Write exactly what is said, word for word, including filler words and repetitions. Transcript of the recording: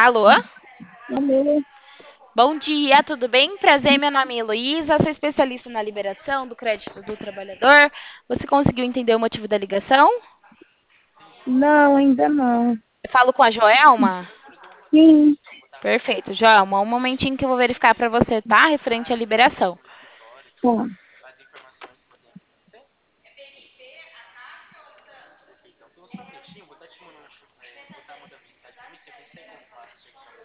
Alô? Alô? Bom dia, tudo bem? Prazer, meu nome é Heloísa, sou especialista na liberação do crédito do trabalhador. Você conseguiu entender o motivo da ligação? Não, ainda não. Eu falo com a Joelma? Sim, Perfeito, Joelma. Um momentinho que eu vou verificar para você, tá? Referente à liberação. tá.